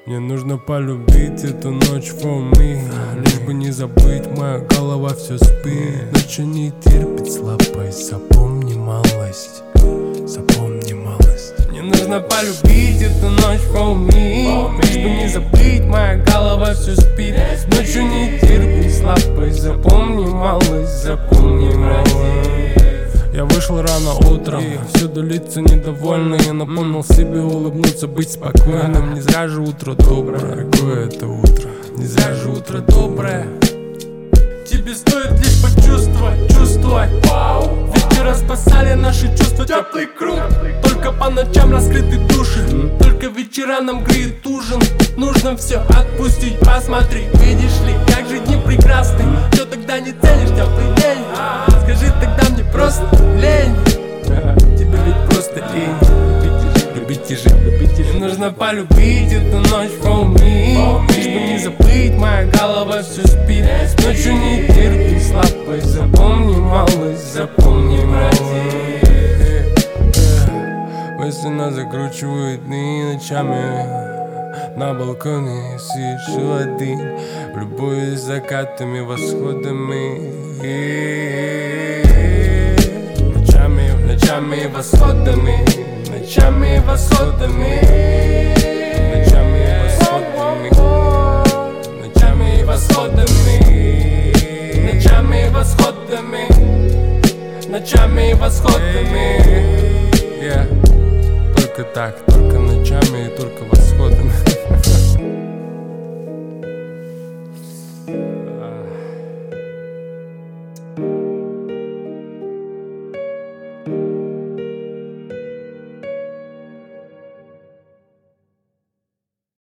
Мне нужно полюбить эту ночь for me. Лишь бы не забыть, моя голова все спит. Ночью не терпит слабость, запомни малость, запомни малость. Мне нужно полюбить эту ночь for me. Лишь бы не забыть, моя голова все спит. Ночью не терпит слабость, запомни малость, запомни малость. Я вышел рано утром, всюду лица недовольные. Я напомнил себе улыбнуться, быть спокойным. Не зря же утро доброе. Какое это утро? Не зря же утро доброе. Тебе стоит лишь почувствовать, чувствовать. Вечера спасали наши чувства, теплый круг. Только по ночам раскрыты души. Только вечера нам греет ужин. Нужно все отпустить, посмотри. Видишь ли, как же дни прекрасны. Что тогда не ценишь теплый день? Скажи тогда мне просто лень. Тебе ведь просто лень. Любить и жить, любить и жить. Мне нужно полюбить эту ночь for me. Лишь бы не забыть, моя голова все спит. Ночью не терпит слабость, запомни малость, запомни малость. Мысли нас закручивают дни ночами. На балконе сижу один, любуюсь закатами, восходами. Ночами восходами, ночами восходами, ночами восходами, ночами восходами, ночами восходами, ночами восходами. Только так, только ночами и только восходами.